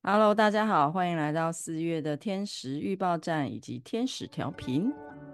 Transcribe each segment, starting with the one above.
Hello，大家好，欢迎来到4月的天时预报站以及天使调频。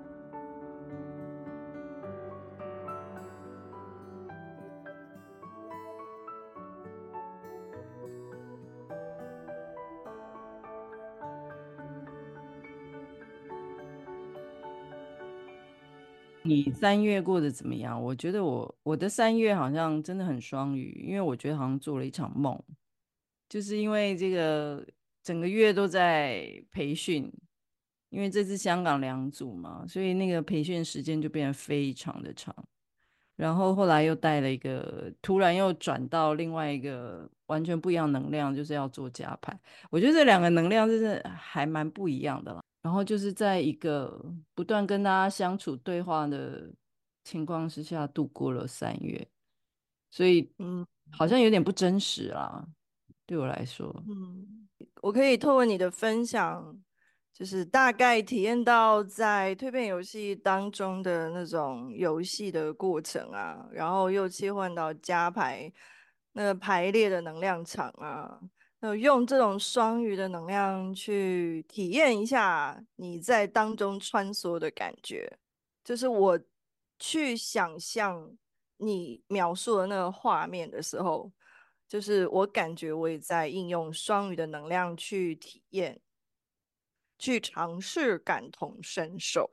你3月过得怎么样？我觉得我的3月好像真的很双鱼，因为我觉得好像做了一场梦，就是因为这个整个月都在培训，因为这次香港2组嘛，所以那个培训时间就变得非常的长。然后后来又带了一个，突然又转到另外一个完全不一样能量，就是要做加牌。我觉得这两个能量就是还蛮不一样的啦。然后就是在一个不断跟大家相处对话的情况之下度过了3月，所以嗯好像有点不真实啦，对我来说。 嗯，我可以透过你的分享，就是大概体验到在蜕变游戏当中的那种游戏的过程啊，然后又切换到加牌那个排列的能量场啊，那用这种双鱼的能量去体验一下你在当中穿梭的感觉，就是我去想象你描述的那个画面的时候。就是我感觉我也在应用双鱼的能量去体验，去尝试感同身受。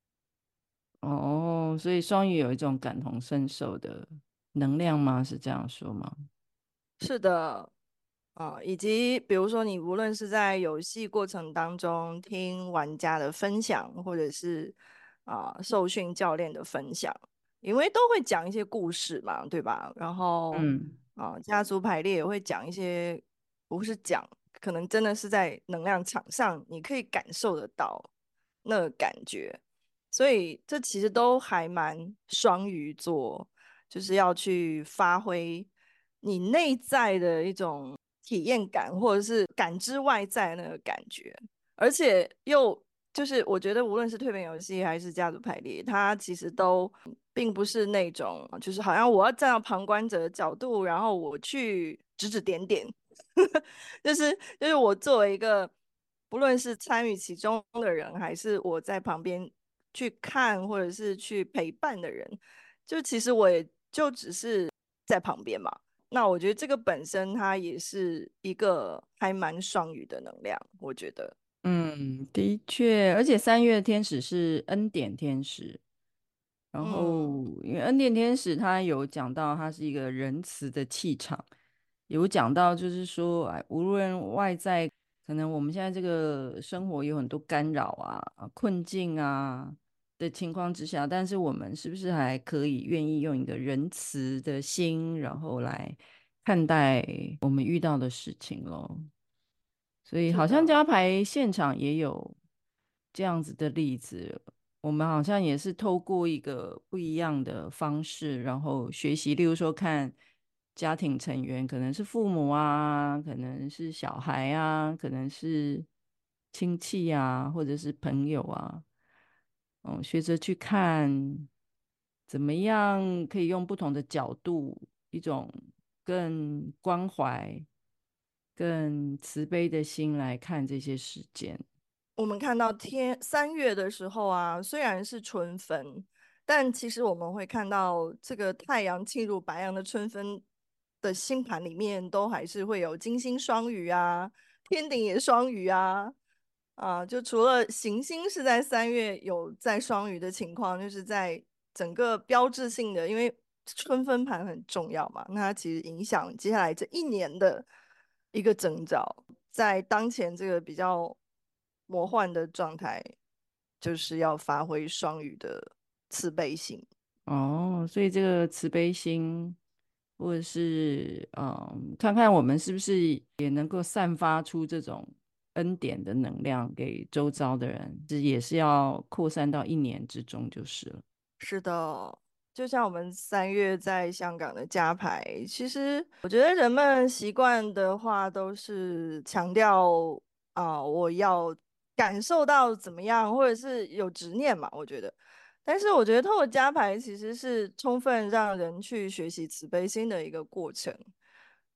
哦，所以双鱼有一种感同身受的能量吗？是这样说吗？ 是的，以及比如说你无论是在游戏过程当中听玩家的分享，或者是受训教练的分享，因为都会讲一些故事嘛，对吧？然后嗯。 家族排列也会讲一些，不是讲，可能真的是在能量场上你可以感受得到那个感觉，所以这其实都还蛮双鱼座，就是要去发挥你内在的一种体验感，或者是感知外在那个感觉，而且又就是我觉得无论是蜕变游戏还是家族排列，它其实都并不是那种就是好像我要站到旁观者的角度，然后我去指指点点，就是我作为一个不论是参与其中的人，还是我在旁边去看或者是去陪伴的人，就其实我也就只是在旁边嘛。那我觉得这个本身它也是一个还蛮双语的能量，我觉得嗯，的确，而且3月的天使是恩典天使，然嗯后因为恩典天使他有讲到，他是一个仁慈的气场，有讲到就是说，哎，无论外在可能我们现在这个生活有很多干扰困境的情况之下，但是我们是不是还可以愿意用一个仁慈的心，然后来看待我们遇到的事情咯？所以好像是的， 加牌现场也有这样子的例子，我们好像也是透过一个不一样的方式，然后学习，例如说看家庭成员，可能是父母可能是小孩可能是亲戚或者是朋友学着去看怎么样可以用不同的角度，一种更关怀、更慈悲的心来看这些事件。 我们看到3月的时候啊，虽然是春分，但其实我们会看到这个太阳进入白羊的春分的星盘里面，都还是会有金星双鱼啊，天顶也双鱼啊，就除了行星是在3月有在双鱼的情况，就是在整个标志性的，因为春分盘很重要嘛，那它其实影响接下来这一年的一个征兆。在当前这个比较魔幻的状态，就是要发挥双语的慈悲心。 哦，所以这个慈悲心，或者是看看我们是不是也能够散发出这种恩典的能量给周遭的人，这也是要扩散到一年之中就是了。 是的，就像我们3月在香港的加牌，其实我觉得人们习惯的话都是强调我要感受到怎么样，或者是有执念嘛。我觉得，但是我觉得透过加牌其实是充分让人去学习慈悲心的一个过程。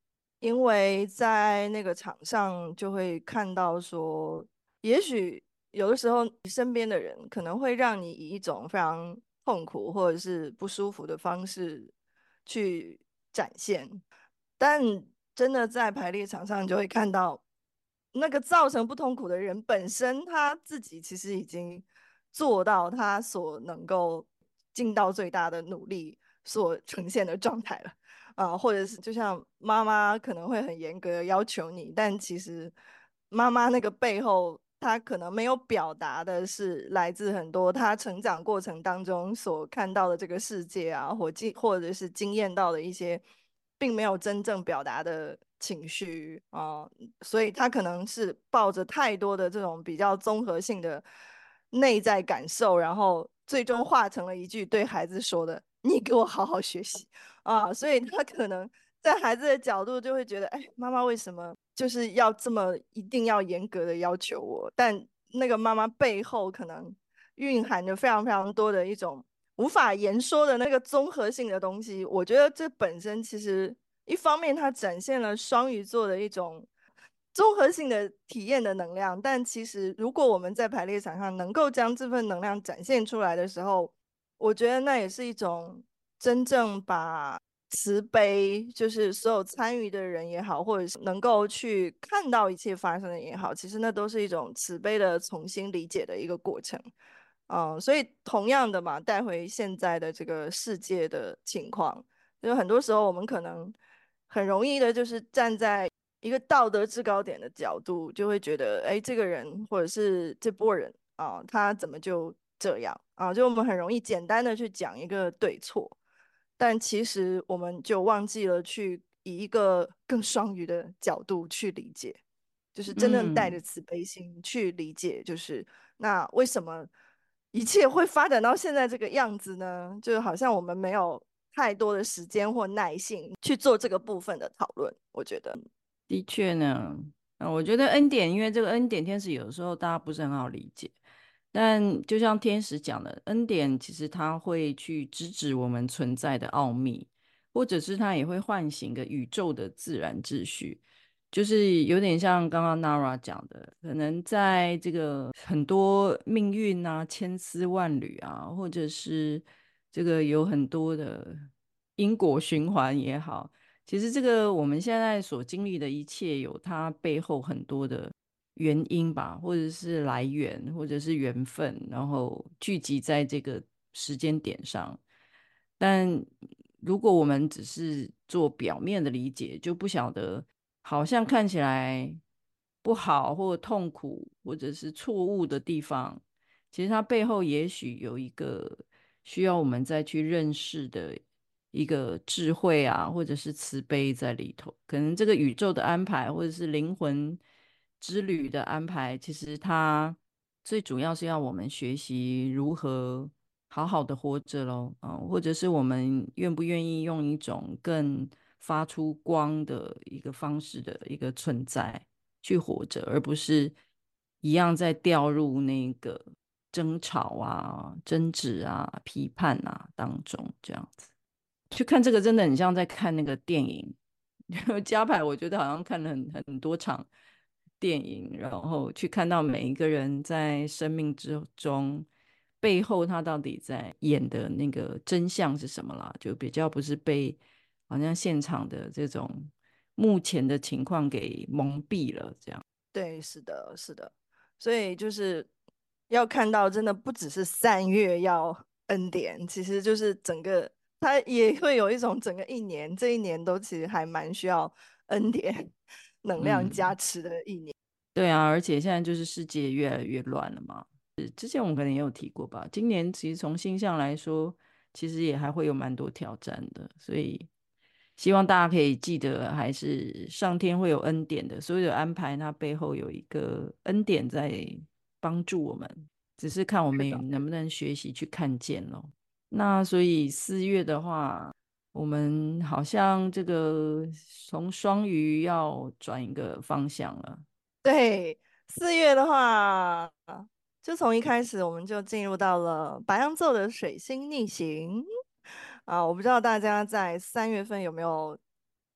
因为在那个场上就会看到说，也许有的时候你身边的人可能会让你以一种非常痛苦或者是不舒服的方式去展现，但真的在排列场上，你就会看到那个造成不痛苦的人本身，他自己其实已经做到他所能够尽到最大的努力所呈现的状态了。或者是就像妈妈可能会很严格的要求你，但其实妈妈那个背后，她可能没有表达的是来自很多她成长过程当中所看到的这个世界啊，或者是经验到的一些并没有真正表达的情绪所以她可能是抱着太多的这种比较综合性的内在感受，然后最终化成了一句对孩子说的：“你给我好好学习。”所以他可能在孩子的角度就会觉得，哎，妈妈为什么就是要这么一定要严格的要求我？但那个妈妈背后可能蕴含着非常非常多的一种无法言说的那个综合性的东西。我觉得这本身其实一方面它展现了双鱼座的一种综合性的体验的能量，但其实如果我们在排列场上能够将这份能量展现出来的时候，我觉得那也是一种真正把慈悲，就是所有参与的人也好，或者是能够去看到一切发生的也好，其实那都是一种慈悲的重新理解的一个过程。所以同样的嘛，带回现在的这个世界的情况，就是很多时候我们可能很容易的，就是站在一个道德制高点的角度，就会觉得，哎，这个人或者是这波人他怎么就这样就我们很容易简单的去讲一个对错，但其实我们就忘记了去以一个更双鱼的角度去理解，就是真正带着嗯。 慈悲心去理解，就是那为什么一切会发展到现在这个样子呢？就好像我们没有太多的时间或耐性去做这个部分的讨论，我觉得。 的确呢，我觉得恩典，因为这个恩典天使有的时候大家不是很好理解，但就像天使讲的，恩典其实它会去直指我们存在的奥秘，或者是它也会唤醒个宇宙的自然秩序，就是有点像刚刚 Nara 讲的，可能在这个很多命运啊、千丝万缕啊，或者是这个有很多的因果循环也好。其实这个我们现在所经历的一切，有它背后很多的原因吧，或者是来源，或者是缘分，然后聚集在这个时间点上。但如果我们只是做表面的理解，就不晓得好像看起来不好或痛苦，或者是错误的地方，其实它背后也许有一个需要我们再去认识的一个智慧啊，或者是慈悲在里头。可能这个宇宙的安排，或者是灵魂之旅的安排，其实它最主要是要我们学习如何好好的活着咯，或者是我们愿不愿意用一种更发出光的一个方式的一个存在去活着，而不是一样在掉入那个争吵啊、争执啊、批判啊当中这样子。去看这个真的很像在看那个电影，加牌我觉得好像看了很多场电影，然后去看到每一个人在生命之中背后他到底在演的那个真相是什么啦，就比较不是被好像现场的这种目前的情况给蒙蔽了这样。 对，是的，是的，所以就是要看到，真的不只是3月要恩典，其实就是整个它也会有一种整个一年，这一年都其实还蛮需要恩典能量加嗯， 持的一年。 对啊，而且现在就是世界越来越乱了嘛。之前我们可能也有提过吧，今年其实从星象来说，其实也还会有蛮多挑战的，所以希望大家可以记得，还是上天会有恩典的，所有的安排它背后有一个恩典在帮助我们，只是看我是的， 们能不能学习去看见咯。那所以4月的话，我们好像这个从双鱼要转一个方向了。 对，4月的话，就从一开始我们就进入到了白羊座的水星逆行我不知道大家在3月份有没有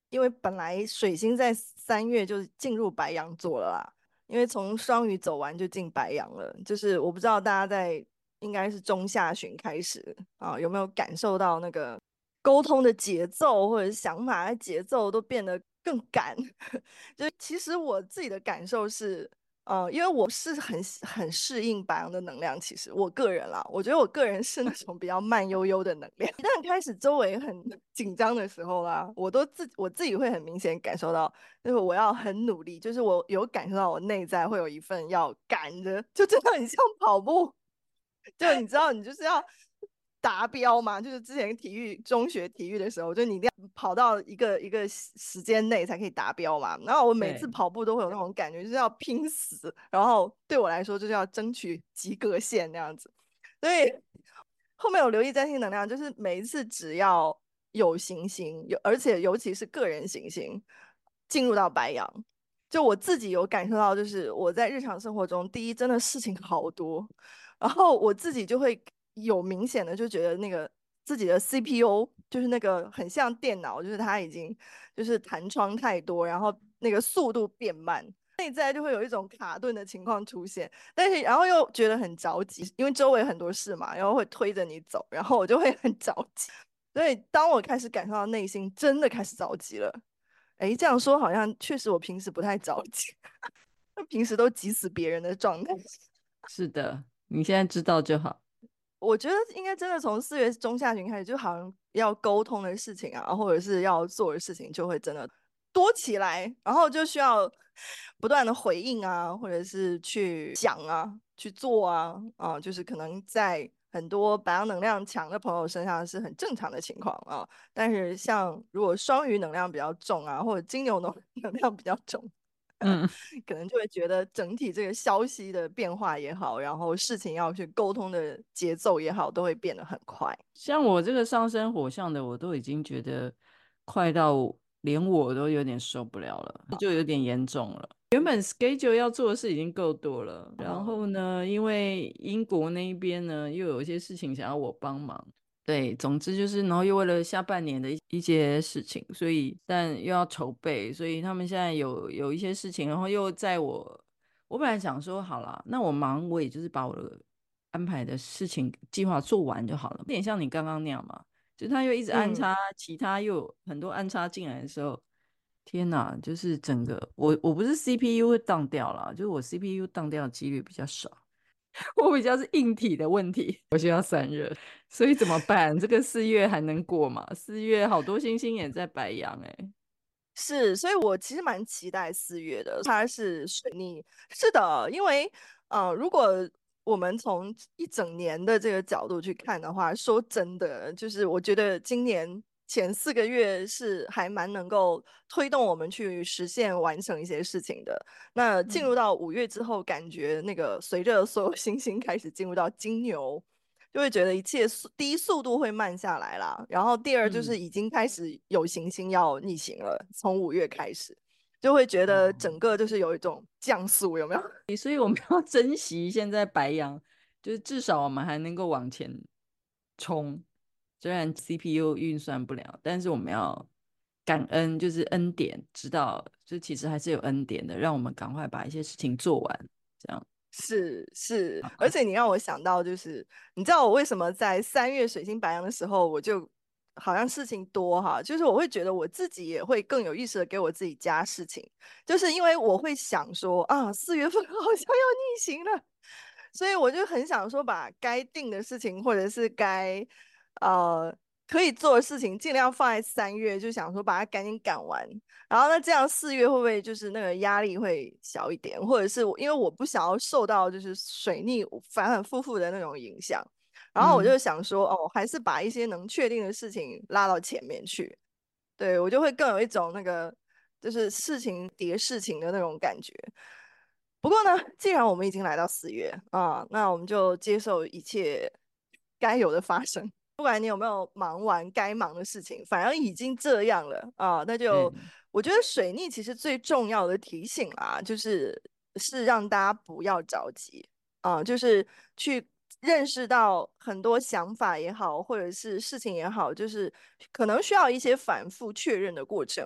因为本来水星在3月就进入白羊座了啦，因为从双鱼走完就进白羊了。就是我不知道大家在应该是中下旬开始啊，有没有感受到那个沟通的节奏或者是想法的节奏都变得更赶。就是其实我自己的感受是，因为我是很适应白羊的能量。其实我个人啦，我觉得我个人是那种比较慢悠悠的能量。一旦开始周围很紧张的时候啦，我自己会很明显感受到，就是我要很努力，就是我有感受到我内在会有一份要赶着，就真的很像跑步。就你知道，你就是要达标嘛，就是之前中学体育的时候，就你一定要跑到一个时间内才可以达标嘛。然后我每次对， 跑步都会有那种感觉，就是要拼死，然后对我来说就是要争取及格线那样子。所以后面有留意占星能量，就是每一次只要有行星，而且尤其是个人行星进入到白羊，就我自己有感受到，就是我在日常生活中，第一真的事情好多，然后我自己就会有明显的就觉得那个自己的 CPU 就是那个很像电脑，就是它已经就是弹窗太多，然后那个速度变慢，内在就会有一种卡顿的情况出现。但是然后又觉得很着急，因为周围很多事嘛，然后会推着你走，然后我就会很着急。所以当我开始感受到内心真的开始着急了，哎，这样说好像确实我平时不太着急，平时都急死别人的状态。 是的，你现在知道就好。 我觉得应该真的从4月中下旬开始，就好像要沟通的事情啊，或者是要做的事情，就会真的多起来，然后就需要不断的回应啊，或者是去想啊，去做啊，就是可能在很多白羊能量强的朋友身上是很正常的情况啊，但是像如果双鱼能量比较重啊，或者金牛能量比较重， 嗯。 可能就会觉得整体这个消息的变化也好，然后事情要去沟通的节奏也好，都会变得很快。 像我这个上升火象的，我都已经觉得快到连我都有点受不了了，就有点严重了。原本 schedule 要做的事已经够多了，然后呢，因为英国那一边呢又有一些事情想要我帮忙，对，总之就是，然后又为了下半年的一些事情，所以但又要筹备，所以他们现在有一些事情，然后又在我本来想说好了，那我忙，我也就是把我的安排的事情计划做完就好了，有点像你刚刚那样嘛，就他又一直安嗯， 插，其他又有很多安插进来的时候，天哪，就是整个我不是 CPU 会当掉了，就是我 CPU 当掉的几率比较少。我比较是硬体的问题，我需要散热，所以怎么办？这个4月还能过吗？4月好多星星也在白羊哎。 是，所以我其实蛮期待4月的，它是水逆，是的，因为如果我们从一整年的这个角度去看的话，说真的，就是我觉得今年前4个月是还蛮能够推动我们去实现完成一些事情的。那进入嗯到5月之后，感觉那个随着所有星星开始进入到金牛。就会觉得一切第一速度会慢下来啦，然后第二就是嗯， 已经开始有行星要逆行了，从5月开始，就会觉得哦， 整个就是有一种降速，有没有？ 所以我们要珍惜现在白羊，就是至少我们还能够往前冲，虽然 CPU 运算不了，但是我们要感恩，就是恩典，知道就其实还是有恩典的，让我们赶快把一些事情做完，这样。 是是，而且你让我想到，就是你知道我为什么在3月水星白羊的时候，我就好像事情多哈，就是我会觉得我自己也会更有意识的给我自己加事情，就是因为我会想说啊，4月份好像要逆行了，所以我就很想说把该定的事情或者是该呃可以做的事情尽量放在3月，就想说把它赶紧赶完。然后那这样4月会不会就是那个压力会小一点，或者是因为我不想要受到就是水逆反反复复的那种影响，然后我嗯。 就想说，哦，还是把一些能确定的事情拉到前面去，对，我就会更有一种那个就是事情叠事情的那种感觉。不过呢，既然我们已经来到4月啊，那我们就接受一切该有的发生。不管你有没有忙完该忙的事情，反正已经这样了啊，那就对。 我觉得水逆其实最重要的提醒啦，是让大家不要着急啊，就是去认识到很多想法也好，或者是事情也好，就是可能需要一些反复确认的过程。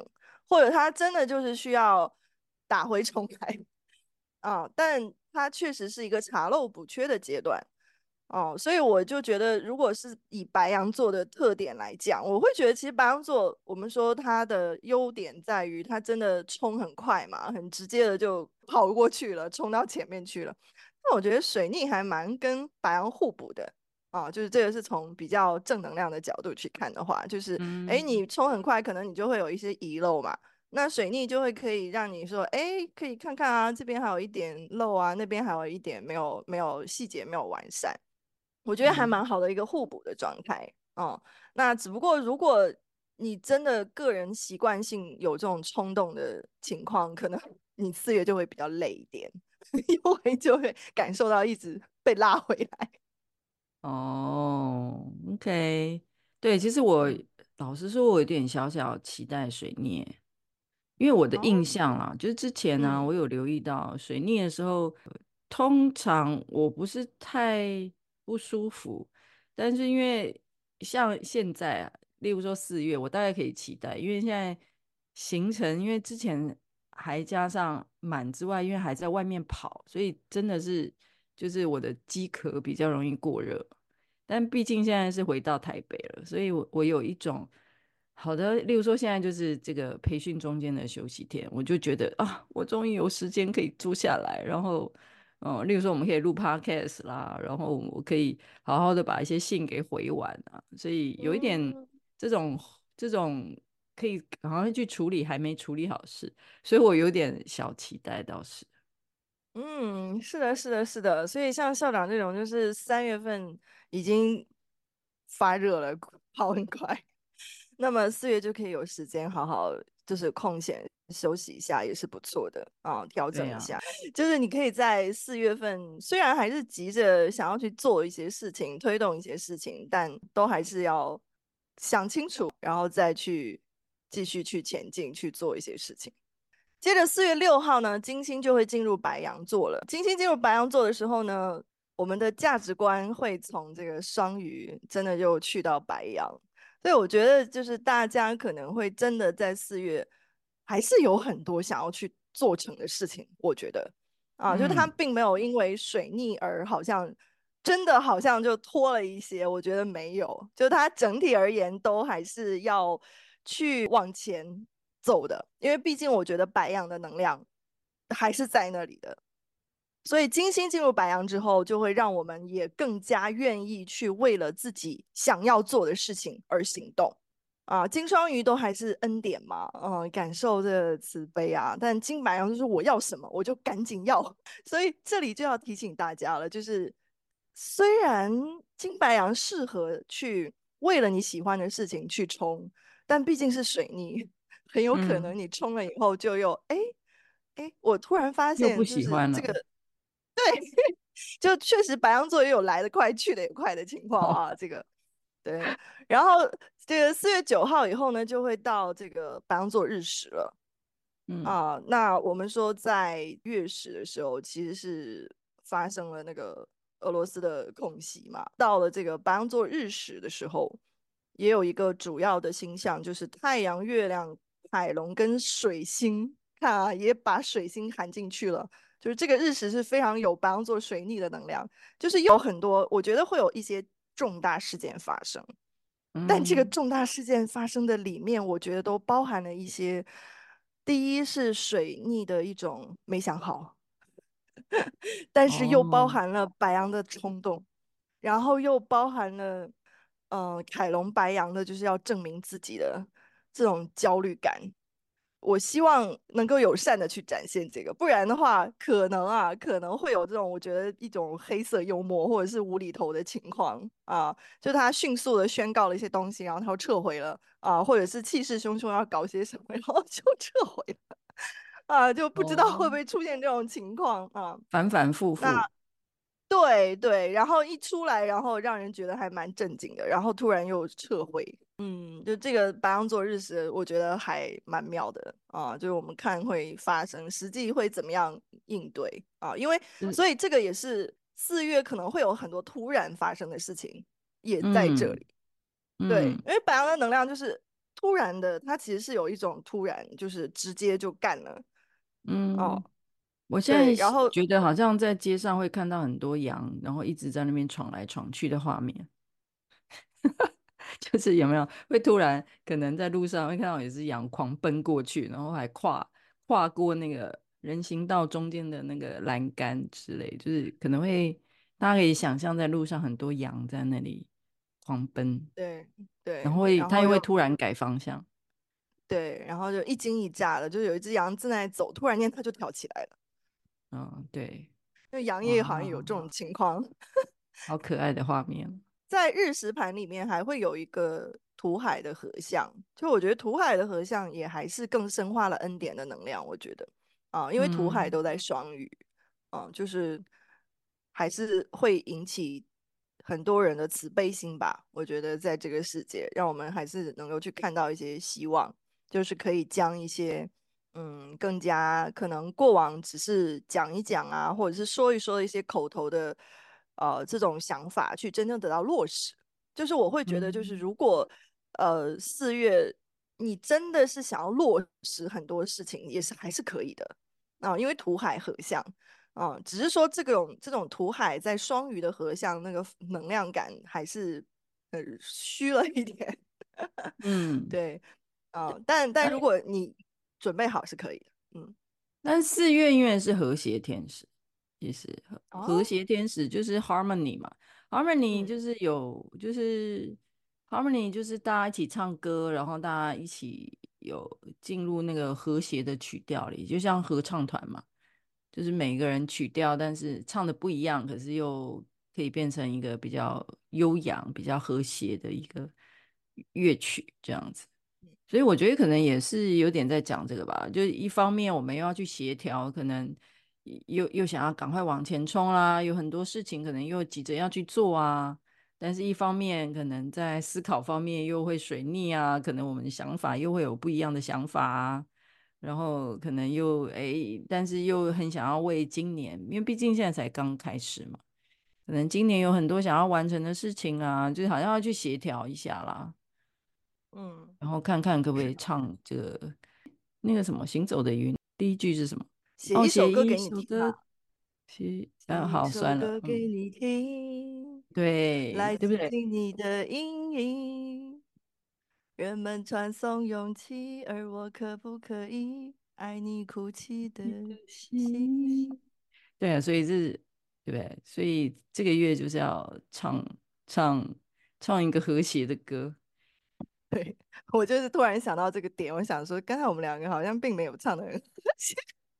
或者他真的就是需要打回重来啊，但它确实是一个查漏补缺的阶段。哦，所以我就觉得，如果是以白羊座的特点来讲，我会觉得其实白羊座，我们说它的优点在于它真的冲很快嘛，很直接的就跑过去了，冲到前面去了。那我觉得水逆还蛮跟白羊互补的啊，就是这个是从比较正能量的角度去看的话，就是嗯你冲很快，可能你就会有一些遗漏嘛。那水逆就会可以让你说，可以看看啊，这边还有一点漏啊，那边还有一点没有细节没有完善。我觉得还嗯。 蛮好的一个互补的状态。哦，那只不过如果你真的个人习惯性有这种冲动的情况，可能你4月就会比较累一点，因为就会感受到一直被拉回来。 哦，OK，对，其实我嗯老实说，我有点小小期待水逆，因为我的印哦， 象啦，就是之前呢、 嗯我有留意到水逆的时候，通常我不是太不舒服，但是因为像现在啊，例如说4月，我大概可以期待，因为现在行程，因为之前还加上满之外，因为还在外面跑，所以真的是就是我的机壳比较容易过热。但毕竟现在是回到台北了，所以我有一种好的，例如说现在就是这个培训中间的休息天，我就觉得啊，我终于有时间可以坐下来，然后例如说我们可以录 podcast 啦，然后我可以好好的把一些信给回完啊，所以有一点嗯这种这种可以好像去处理还没处理好事，所以我有点小期待倒是。 嗯，是的，是的，是的。所以像校长这种，就是3月份已经发热了，跑很快。那么4月就可以有时间好好就是空闲休息一下，也是不错的啊，调对呀、 整一下。就是你可以在4月份，虽然还是急着想要去做一些事情，推动一些事情，但都还是要想清楚，然后再去继续去前进，去做一些事情。接着4月6号呢，金星就会进入白羊座了。金星进入白羊座的时候呢，我们的价值观会从这个双鱼真的就去到白羊，所以我觉得就是大家可能会真的在4月还是有很多想要去做成的事情。我觉得啊，就他嗯， 并没有因为水逆而好像真的好像就拖了一些，我觉得没有，就它整体而言都还是要去往前走的，因为毕竟我觉得白羊的能量还是在那里的，所以金星进入白羊之后，就会让我们也更加愿意去为了自己想要做的事情而行动。啊，金双鱼都还是恩典嘛，感受这慈悲啊，但金白羊就是我要什么我就赶紧要，所以这里就要提醒大家了，就是虽然金白羊适合去为了你喜欢的事情去冲，但毕竟是水逆，很有可嗯， 能你冲了以后就又我突然发又不现就是这个喜欢了。 就确实白羊座也有来得快去得也快的情况啊，这个对。然后这个4月9号以后呢，就会到这个白羊座日食了嗯啊。那我们说在月食的时候，其实是发生了那个俄罗斯的空袭嘛。到了这个白羊座日食的时候，也有一个主要的星象，就是太阳、月亮、海龙跟水星，看啊，也把水星含进去了。就是这个日食是非常有白羊座水逆的能量，就是有很多，我觉得会有一些重大事件发生，但这个嗯， 重大事件发生的里面，我觉得都包含了一些，第一是水逆的一种没想好，但是又包哦含了白羊的冲动，然后又包含了，凯龙白羊的就是要证明自己的这种焦虑感。我希望能够友善的去展现这个，不然的话，可能会有这种我觉得一种黑色幽默或者是无厘头的情况啊，就他迅速的宣告了一些东西，然后他又撤回了啊，或者是气势汹汹要搞些什么，然后就撤回了啊，就不知道会哦， 不会出现这种情况啊。 反反复那复。 对对，然后一出来，然后让人觉得还蛮震惊的，然后突然又撤回，就这个白羊座日食，我觉得还蛮妙的啊，就是我们看会发生，实际会怎么样应对啊？因为是所以这个也是4月可能会有很多突然发生的事情，也在这嗯里。对， 嗯因为白羊的能量就是突然的，它其实是有一种突然，就是直接就干了哦。 嗯，我现在对，然后觉得好像在街上会看到很多羊，然后一直在那边闯来闯去的画面。就是有没有会突然可能在路上会看到有只羊狂奔过去，然后还跨过那个人行道中间的那个栏杆之类，就是可能会大家可以想象在路上很多羊在那里狂奔， 对对， 然后它又会然后又突然改方向。 对，然后就一惊一乍的，就有一只羊正在走，突然间它就跳起来了。 嗯，对， 因为羊哇， 也好像有这种情况。 好可爱的画面。 在日食盘里面还会有一个土海的合相，就我觉得土海的合相也还是更深化了恩典的能量，我觉得啊，因为土海嗯都在双鱼，就是还是会引起很多人的慈悲心吧。我觉得在这个世界，让我们还是能够去看到一些希望，就是可以将一些更加可能过往只是讲一讲啊，或者是说一说一些口头的这种想法，去真正得到落实。就是我会觉得，就是嗯如果4月你真的是想要落实很多事情，也是还是可以的啊，因为土海合相啊，只是说这种土海在双鱼的合相，那个能量感还是虚了一点。 嗯， 对但如果你准备好是可以的。 但4月因为是和谐天使，也是和哦， 谐天使就是 harmony 嘛，harmony 嗯就是harmony 就是大家一起唱歌，然后大家一起有进入那个和谐的曲调里，就像合唱团嘛，就是每个人曲调，但是唱的不一样，可是又可以变成一个比较悠扬、比较和谐的一个乐曲这样子。所以我觉得可能也是有点在讲这个吧，就一方面我们又要去协调，可能又想要赶快往前冲啦，有很多事情可能又急着要去做啊，但是一方面可能在思考方面又会水逆啊，可能我们的想法又会有不一样的想法啊，然后可能又但是又很想要为今年，因为毕竟现在才刚开始嘛，可能今年有很多想要完成的事情啊，就是好像要去协调一下啦。 嗯， 然后看看可不可以唱这个那个什么《行走的云》，第一句是什么？哦， 写一首写一歌给你听啊， 首歌，好， 写一首算了， 歌给你听， 对， 来对不对？ 倾听你的音译。人们传颂勇气，而我可不可以爱你哭泣的你的心？ 心，对啊，所以对不对？所以这个月就是要唱唱一个和谐的歌对，我就是突然想到这个点，我想说，刚才我们两个好像并没有唱的很和谐。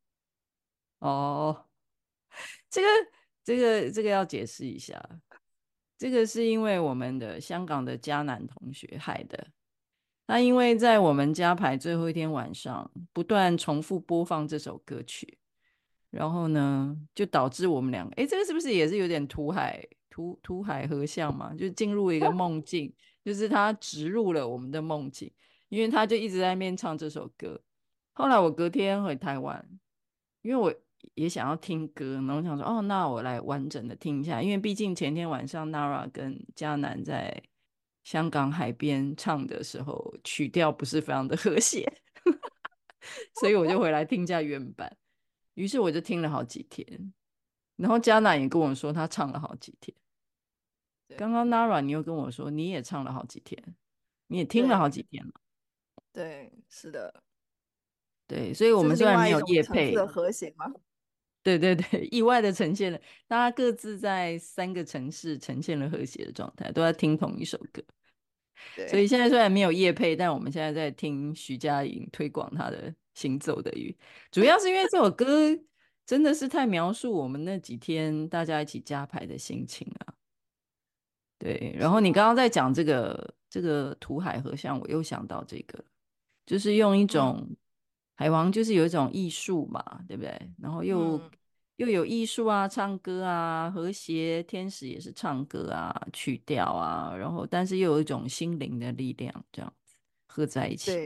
哦。这个这个要解释一下，这个是因为我们的香港的迦南同学害的。他因为在我们家排最后一天晚上，不断重复播放这首歌曲，然后呢，就导致我们两个，诶，这个是不是也是有点土海合相嘛？就进入一个梦境，就是他植入了我们的梦境，因为他就一直在那边唱这首歌。后来我隔天回台湾，因为我也想要听歌，然后我想说，哦，那我来完整的听一下，因为毕竟前天晚上 Nara 跟嘉南在香港海边唱的时候，曲调不是非常的和谐，所以我就回来听一下原版。于是我就听了好几天，然后嘉南也跟我说他唱了好几天。刚对刚 Nara 你又跟我说你也唱了好几天，你也听了好对几天了。 对，是的， 对，所以我这是们虽然没有另外一种业配， 层次的和谐吗？ 对对对，意外的呈现了，大家各自在3个城市呈现了和谐的状态，都在听同一首歌。所以对， 现在虽然没有业配，但我们现在在听徐佳莹推广她的《行走的雨》，主要是因为这首歌真的是太描述我们那几天大家一起加牌的心情啊。对，然后你是啊， 刚刚在讲这个土海合相，我又想到这个，就是用一嗯种海王，就是有一种艺术嘛，对不对？然后又嗯， 又有艺术啊，唱歌啊，和谐天使也是唱歌啊，曲调啊，然后但是又有一种心灵的力量，这样子合在一起。 对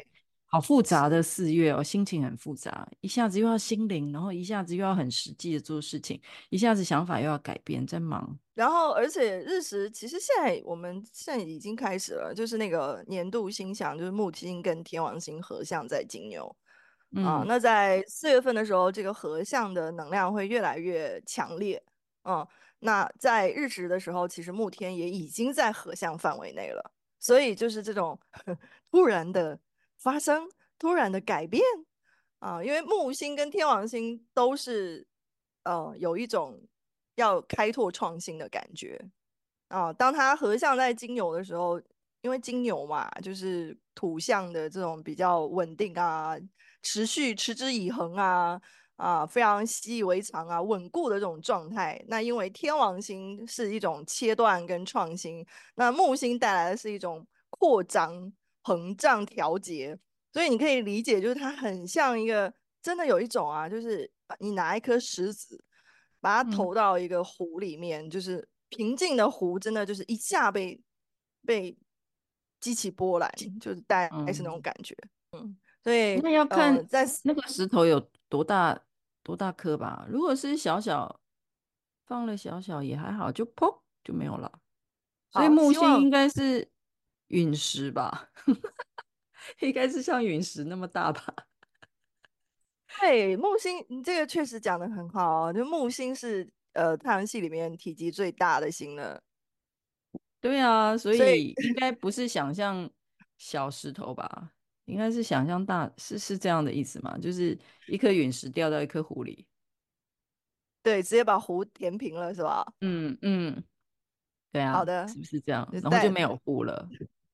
好复杂的是。 4月哦，心情很复杂，一下子又要心灵，然后一下子又要很实际的做事情，一下子想法又要改变，真忙。 然后，而且日食其实我们现在已经开始了，就是那个年度星象，就是木星跟天王星合相在金牛啊。 嗯那在4月份的时候，这个合相的能量会越来越强烈。嗯，那在日食的时候，其实木天也已经在合相范围内了，所以就是这种突然的发生、突然的改变啊，因为木星跟天王星都是有一种要开拓创新的感觉啊。当它合相在金牛的时候，因为金牛嘛，就是土象的这种比较稳定啊、持续、持之以恒非常习以为常啊、稳固的这种状态。那因为天王星是一种切断跟创新，那木星带来的是一种扩张、膨胀、调节。所以你可以理解，就是它很像一个，真的有一种啊，就是你拿一颗石子，把它嗯投到一个湖里面，就是平静的湖，真的就是一下被激起波澜，就是大概是那种嗯， 感觉。嗯，所以那要看在那个石头有多大颗吧。如果是小小放了小小也还好，就砰就没有了。所以好， 木希望星应该是陨石吧，应该是像陨石那么大吧。 对木星，你这个确实讲的很好哦，就木星是太阳系里面体积最大的星了， 对啊，所所以以应该不是想象小石头吧，应该是想象大，是这样的意思吗？就是一颗陨石掉到一颗湖里。 对，直接把湖填平了，是吧？ 嗯嗯，对啊， 好的， 是不是这样？ 就带然后就没有湖了，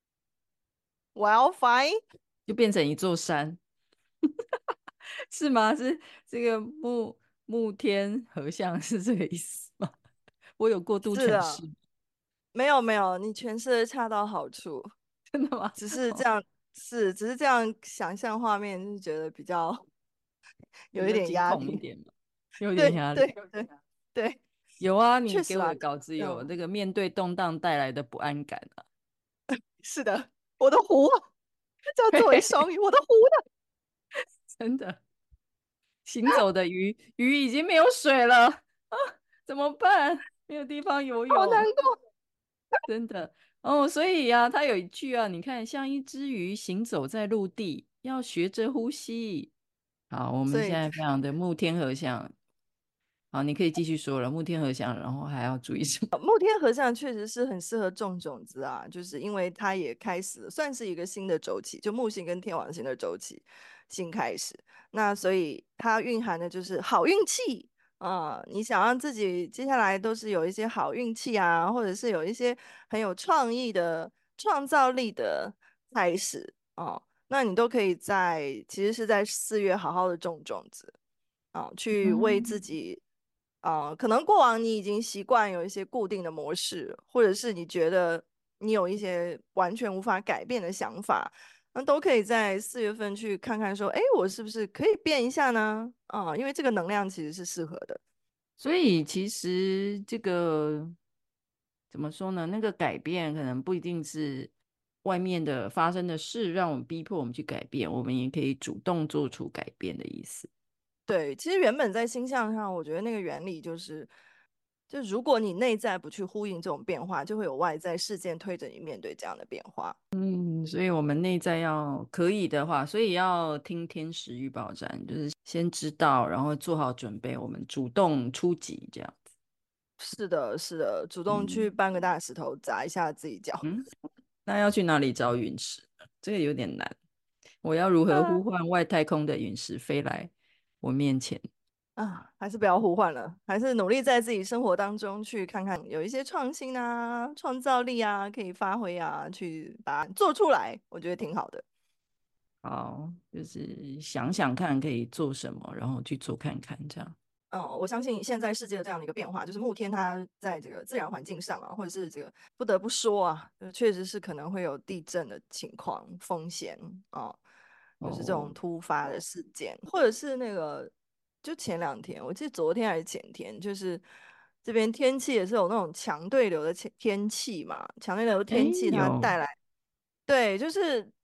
Well fine。 就变成一座山，是吗？是这个木天合相是这个意思吗？我有过度是的， 诠释吗？ 没有没有，你诠释的恰到好处， 真的吗？ 只是这哦， 样只是这样想象画面，就是觉得比较有一点比较惊压力。 恐一点嘛，有点压力。 对对对对， 有啊，你确实啦， 给我的稿子有嗯， 那个面对动荡带来的不安感啊。 是的，我的湖叫作为双语，我的湖的真的，行走的鱼已经没有水了啊，怎么办？没有地方游好难泳， 过， 真的哦。所以呀、他有一句啊，你看，像一只鱼行走在陆地，要学着呼吸。好，我们所以现在非常的木天合相。好，你可以继续说了，木天合相，然后还要注意什么？ 木天合相确实是很适合种种子啊，就是因为它也开始了算是一个新的周期，就木星跟天王星的周期新开始。那所以它蕴含的就是好运气啊，你想让自己接下来都是有一些好运气啊，或者是有一些很有创意的创造力的开始啊，那你都可以其实是在4月好好的种种子。啊，去为自嗯， 己可能过往你已经习惯有一些固定的模式，或者是你觉得你有一些完全无法改变的想法，那都可以在4月份去看看，说，哎，我是不是可以变一下呢？啊，因为这个能量其实是适合的。 所以其实这个怎么说呢？那个改变可能不一定是外面的发生的事让我们逼迫我们去改变，我们也可以主动做出改变的意思。 对，其实原本在星象上，我觉得那个原理就是，就如果你内在不去呼应这种变化，就会有外在事件推着你面对这样的变化。 嗯，所以我们内在要可以的话，所以要听天时预报站，就是先知道，然后做好准备，我们主动出击这样子。 是的，是的，主动去嗯搬个大石头砸一下自己脚。 嗯，那要去哪里找陨石呢？这个有点难。我要如何啊呼唤外太空的陨石飞来我面前？ 还是不要呼唤了，还是努力在自己生活当中去看看，有一些创新啊、创造力啊，可以发挥啊，去把它做出来，我觉得挺好的。 好，就是想想看可以做什么，然后去做看看，这样。 我相信现在世界的这样的一个变化，就是木天它在这个自然环境上啊，或者是这个不得不说啊，确实是可能会有地震的情况风险啊，就是这哦， 种突发的事件，或者是那个就前2天，我记得昨天还是前天，就是这边天气也是有那种强对流的天气嘛，强对流的哎， 天气它有， 带来。对，就是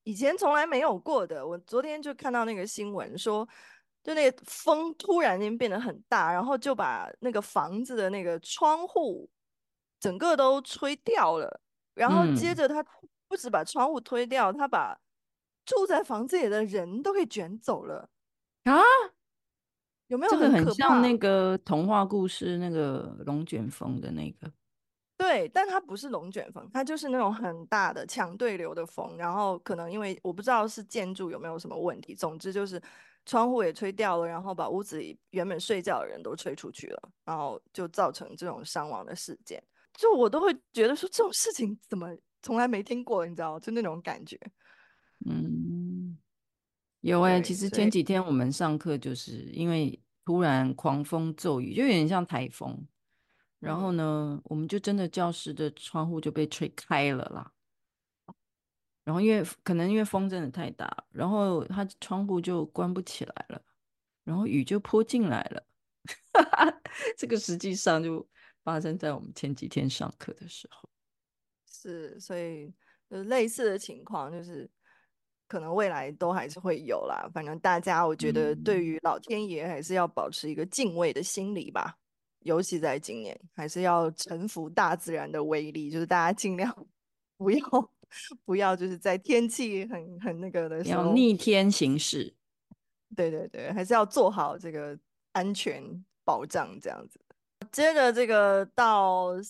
以前从来没有过的。我昨天就看到那个新闻说，就那个风突然间变得很大，然后就把那个房子的那个窗户整个都吹掉了。然后接嗯着他不止把窗户推掉，他把住在房子里的人都给卷走了。 啊， 有没有很这个很可怕？ 像那个童话故事那个龙卷风的那个。 对，但它不是龙卷风，它就是那种很大的强对流的风，然后可能因为我不知道是建筑有没有什么问题，总之就是窗户也吹掉了，然后把屋子里原本睡觉的人都吹出去了，然后就造成这种伤亡的事件。就我都会觉得说这种事情怎么从来没听过，你知道，就那种感觉。 嗯，有哎、其对， 实所以前几天我们上课就是因为突然狂风骤雨，就有点像台风。然后嗯， 呢，我们就真的教室的窗户就被吹开了啦。然后可能因为风真的太大，然后它窗户就关不起来了，然后雨就泼进来了。这个实际上就发生在我们前几天上课的时候。 是，所以类似的情况就是可能未来都还是会有啦。反正大家我觉得对嗯， 于老天爷还是要保持一个敬畏的心理吧，尤其在今年，还是要臣服大自然的威力，就是大家尽量不要不要就是在天气很那个的时要候， 逆天行事。 对对对，还是要做好这个安全保障这样子。接着这个到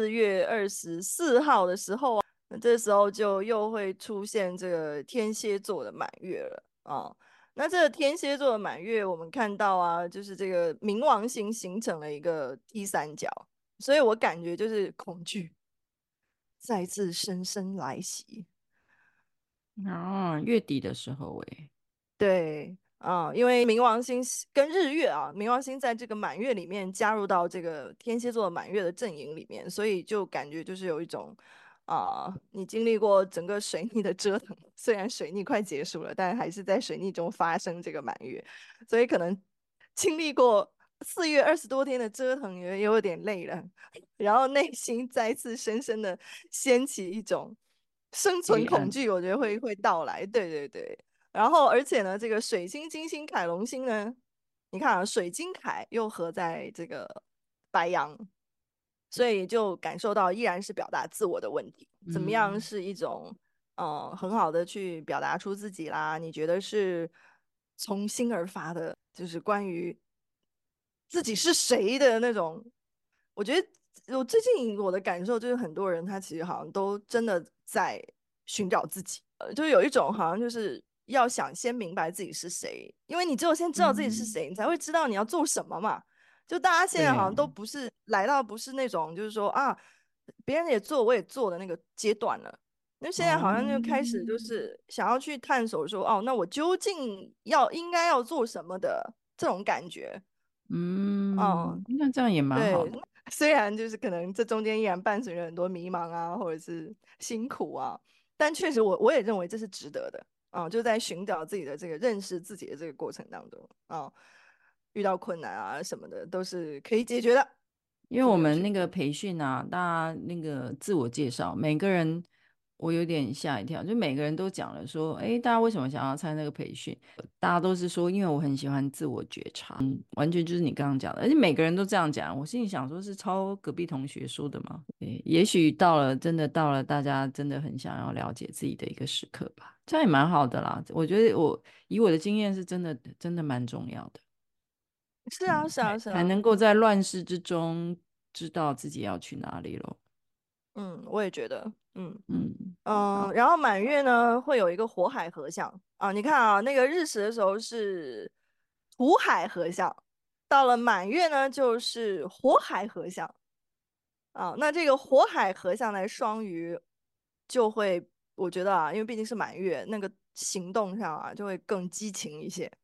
4月24号的时候啊，那这时候就又会出现这个天蝎座的满月了啊。那这个天蝎座的满月，我们看到啊，就是这个冥王星形成了一个 T 三角，所以我感觉就是恐惧再次深深来袭。 啊，月底的时候对啊，因为冥王星跟日月啊，冥王星在这个满月里面加入到这个天蝎座的满月的阵营里面，所以就感觉就是有一种你经历过整个水逆的折腾，虽然水逆快结束了，但还是在水逆中发生这个满月，所以可能经历过4月20多天的折腾也有点累了，然后内心再次深深的掀起一种生存黑暗。 恐惧，我觉得会到来。对对对。然后而且呢，这个水星、金星、凯龙星呢，你看啊，水金凯又合在这个白羊，所以就感受到依然是表达自我的问题，怎么样嗯是一种很好的去表达出自己啦？你觉得是从心而发的，就是关于自己是谁的那种。我觉得我最近我的感受就是，很多人他其实好像都真的在寻找自己，就是有一种好像就是要想先明白自己是谁，因为你只有先知道自己是嗯， 谁，你才会知道你要做什么嘛。就大家现在对啊。 好像都不是来到不是那种就是说啊，别人也做我也做的那个阶段了。那现在好像就开始就哦， 是想要去探索说，哦，那我究竟应该要做什么的这种感觉。嗯， 嗯，那这样也蛮好对， 的。 虽然就是可能这中间依然伴随着很多迷茫啊，或者是辛苦啊，但确实我也认为这是值得的啊，就在寻找自己的这个认识自己的这个过程当中啊，遇到困难啊什么的都是可以解决的， 因为我就没有去。 们那个培训啊，大家那个自我介绍，每个人我有点吓一跳，就每个人都讲了说，哎，大家为什么想要参加那个培训？大家都是说，因为我很喜欢自我觉察，完全就是你刚刚讲的，而且每个人都这样讲。我心里想说，是抄隔壁同学说的吗？对，也许真的到了，大家真的很想要了解自己的一个时刻吧，这样也蛮好的啦。我觉得以我的经验是真的，真的蛮重要的。 是啊，是啊，是啊， 才能够在乱世之中知道自己要去哪里咯。 嗯，我也觉得， 嗯， 然后满月呢会有一个火海合相啊，你看啊，那个日食的时候是土海合相，到了满月呢就是火海合相。啊，那这个火海合相在双鱼，就会我觉得啊，因为毕竟是满月，那个行动上啊就会更激情一些。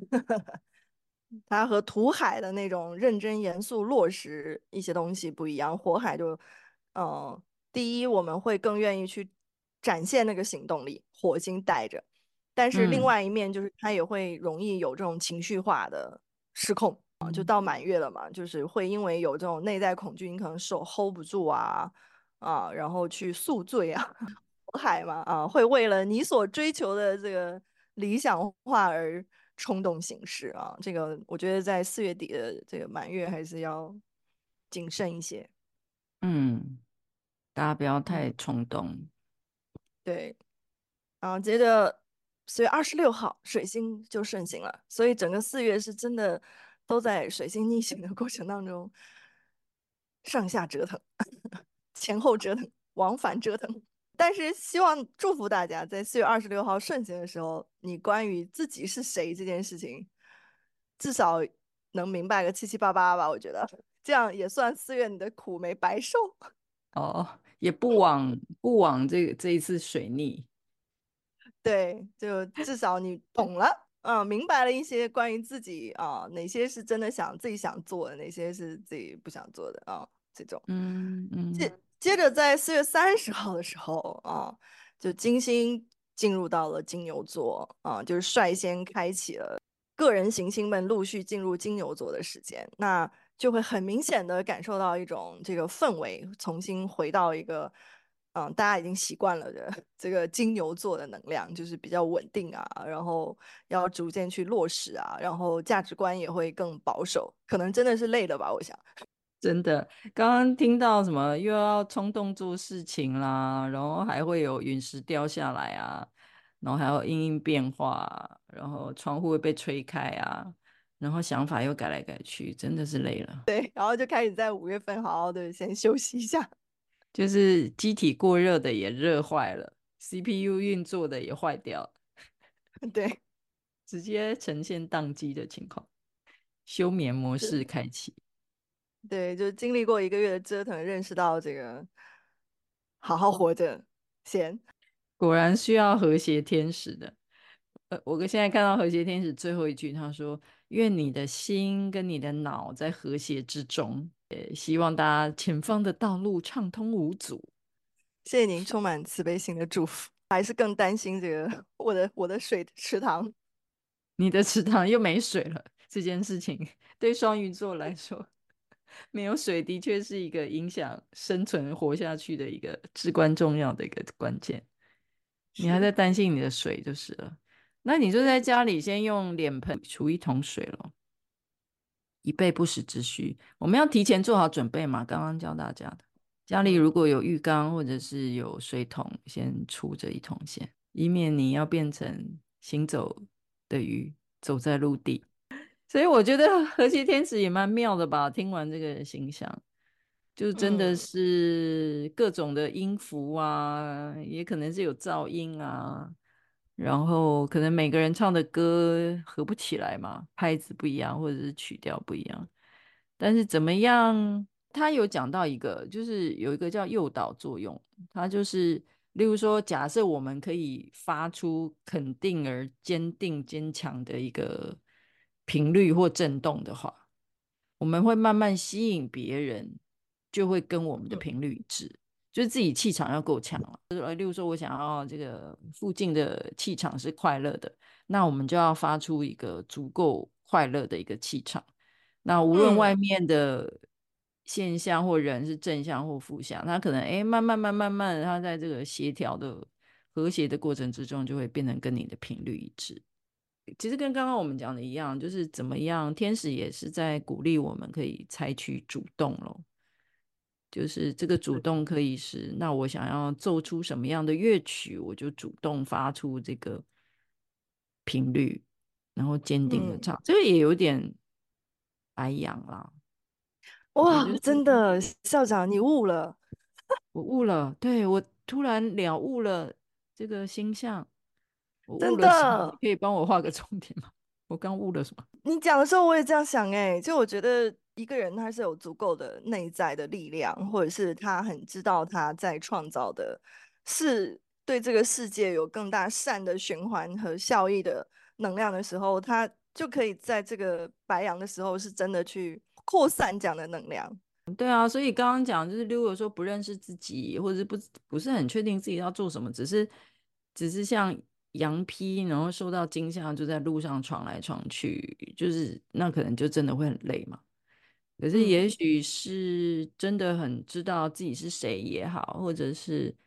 它和土海的那种认真严肃落实一些东西不一样。火海就，嗯，第一我们会更愿意去展现那个行动力，火星带着，但是另嗯外一面就是它也会容易有这种情绪化的失控啊，就嗯到满月了嘛，就是会因为有这种内在恐惧，你可能手 hold 不住啊，然后去宿醉啊， 海嘛，会为了你所追求的这个理想化而冲动行事啊。这个我觉得在4月底的这个满月还是要谨慎一些。 嗯，大家不要嗯， 太冲动。 对。然后接着4月26号水星就顺行了，所以整个4月是真的都在水星逆行的过程当中上下折腾，前后折腾，往返折腾。但是希望祝福大家在4月26号顺行的时候，你关于自己是谁这件事情，至少能明白个七七八八吧。我觉得这样也算4月你的苦没白受。 哦，也不枉这一次水逆。 对，就至少你懂了，明白了一些关于自己哪些是真的自己想做的，哪些是自己不想做的这种。 嗯嗯， 接着在4月30号的时候就金星进入到了金牛座就是率先开启了个人行星们陆续进入金牛座的时间，那就会很明显的感受到一种这个氛围重新回到一个大家已经习惯了的这个金牛座的能量，就是比较稳定然后要逐渐去落实然后价值观也会更保守，可能真的是累了吧，我想。 真的，刚刚听到什么又要冲动做事情啦，然后还会有陨石掉下来啊，然后还有因应变化啊，然后窗户会被吹开啊，然后想法又改来改去，真的是累了。 对，然后就开始在5月份好好的先休息一下。 就是机体过热的也热坏了，CPU 运作的也坏掉了， 对， 直接呈现宕机的情况，休眠模式开启。 对，就经历过1个月的折腾，认识到这个好好活着先。 果然需要和谐天使的。我现在看到和谐天使最后一句，他说：“愿你的心跟你的脑在和谐之中。”希望大家前方的道路畅通无阻。 谢谢您充满慈悲心的祝福，还是更担心这个我的水池塘。 你的池塘又没水了，这件事情对双鱼座来说，没有水的确是一个影响生存活下去的一个至关重要的一个关键。你还是， 在担心你的水就是了，那你就在家里先用脸盆储1桶水咯，以备不时之需。我们要提前做好准备嘛，刚刚教大家的。家里嗯如果有浴缸或者是有水桶，先储着1桶先，以免你要变成行走的鱼，走在陆地。所以我觉得和谐天使也蛮妙的吧，听完这个形象。就真的嗯是各种的音符啊，也可能是有噪音啊，然后可能每个人唱的歌合不起来嘛，拍子不一样，或者是曲调不一样。但是怎么样，他有讲到一个，就是有一个叫诱导作用，它就是例如说，假设我们可以发出肯定而坚定、坚强的一个频率或震动的话。我们会慢慢吸引别人，就会跟我们的嗯频率一致，就是自己气场要够强了。例如说，我想要这个附近的气场是快乐的，那我们就要发出一个足够快乐的一个气场。那无论外嗯面的现象或人是正向或负向，它可能慢慢，它在这个协调的和谐的过程之中，就会变成跟你的频率一致。其实跟刚刚我们讲的一样，就是怎么样，天使也是在鼓励我们可以采取主动咯。就是这个主动可以是，那我想要奏出什么样的乐曲，我就主动发出这个频率，然后坚定的嗯， 唱，这个也有点白羊啦。也哇， 就是真的，校长你悟了， 我悟了，对，我突然了悟了这个星象，我悟真了什么？你的。 可以帮我画个重点吗？我刚悟了什么？ 你讲的时候我也这样想就我觉得一个人他是有足够的内在的力量，或者是他很知道他在创造的是对这个世界有更大善的循环和效益的能量的时候，他就可以在这个白羊的时候是真的去扩散这样的能量。 对啊，所以刚刚讲就是，如果说不认识自己，或者是不是很确定自己要做什么，只是像羊批，然后受到惊吓，就在路上闯来闯去，就是那可能就真的会很累嘛。可是也嗯许是真的很知道自己是谁也好，或者是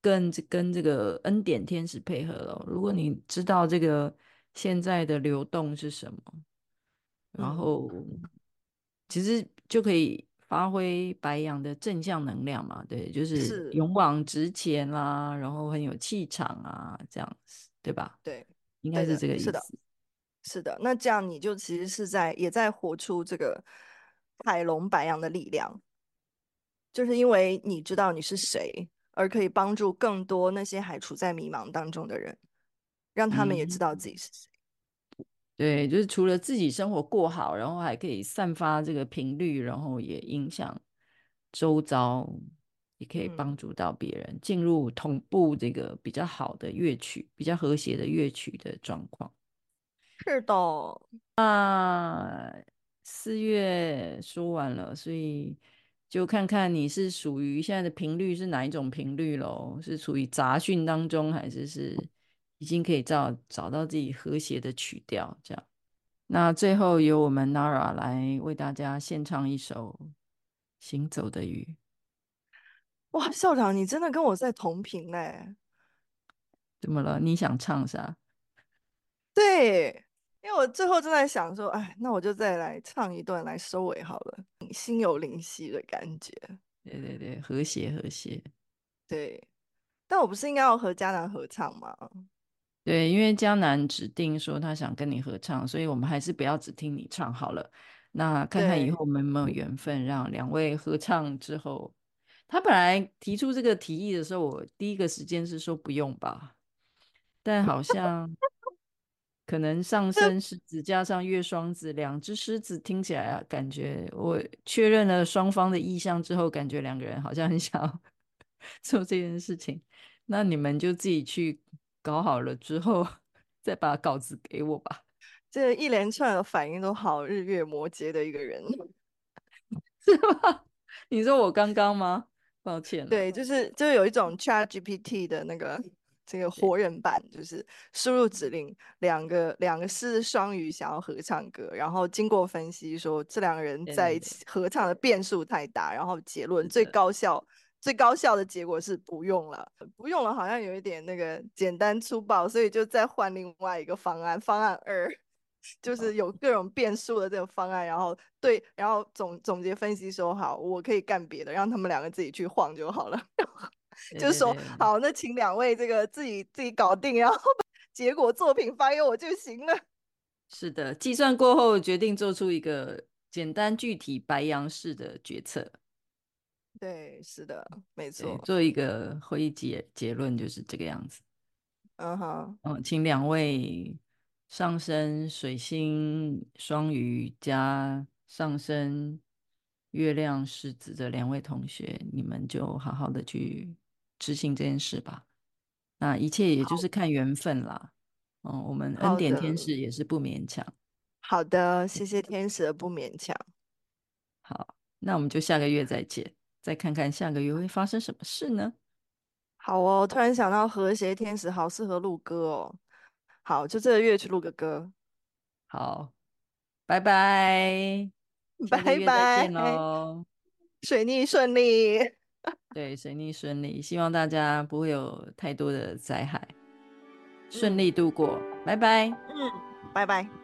跟这个恩典天使配合了。如果你知道这个现在的流动是什么，然嗯， 后其实就可以发挥白羊的正向能量嘛，对，就是是， 勇往直前啦，然后很有气场啊，这样子，对吧？ 对， 应该是对的，是的， 这个意思。 是的。那这样你就其实是也在活出这个海龙白羊的力量，就是因为你知道你是谁，而可以帮助更多那些还处在迷茫当中的人，让他们也知嗯， 道自己是谁。 对，就是除了自己生活过好，然后还可以散发这个频率，然后也影响周遭，也可以嗯， 帮助到别人进入同步这个比较好的乐曲、比较和谐的乐曲的状况。 是的， 那4月说完了，所以就看看你是属于现在的频率是哪一种频率咯，是处于杂讯当中，还是已经可以找到自己和谐的曲调这样。那最后由我们 Nara 来为大家献唱一首《行走的雨》。 哇，校长，你真的跟我在同频嘞。 怎么了？你想唱啥？ 对，因为我最后正在想说，哎，那我就再来唱一段来收尾好了，心有灵犀的感觉。 对对对，和谐和谐。 对，但我不是应该要和迦南合唱吗？ 对，因为江南指定说他想跟你合唱，所以我们还是不要只听你唱好了。那看看以后对， 我们有没有缘分，让两位合唱之后，他本来提出这个提议的时候，我第一个时间是说不用吧，但好像可能上升狮子加上月双子，两只狮子听起来啊，感觉我确认了双方的意向之后，感觉两个人好像很想要做这件事情。那你们就自己去搞好了之后，再把稿子给我吧。 这一连串的反应都好日月摩羯的一个人。 是吧？你说我刚刚吗？抱歉了。 对，就是有一种 ChatGPT 的那个这个活人版，就是输入指令，两个是双鱼想要合唱歌，然后经过分析说这两个人对对对， 在一起合唱的变数太大，然后结论是的， 最高效的结果是不用了，不用了，好像有一点那个简单粗暴，所以就再换另外一个方案，方案二。就是有各种变数的这个方案，然后对，然后总结分析说好，我可以干别的，让他们两个自己去晃就好了。 对就是说对对， 好，那请两位这个自己搞定，然后把结果作品发给我就行了。 是的。计算过后，决定做出一个简单具体白羊式的决策。 对，是的，没对， 错。 做一个会议结论就是这个样子。 嗯哼， 嗯，请两位上升水星双鱼加上升月亮狮子的两位同学，你们就好好的去执行这件事吧。那一切也就是看缘分啦。嗯，我们恩典天好的， 使也是不勉强。 好的，谢谢天使的不勉强。 好，那我们就下个月再见，再看看下个月会发生什么事呢？ 好哦，突然想到和谐天使好适合录歌哦。好，就这个月去录个歌。 好，拜拜，下个拜月再见拜， 喽。 水逆顺利。 对，水逆顺利，希望大家不会有太多的灾害，顺嗯利度过，拜拜。 嗯，拜拜。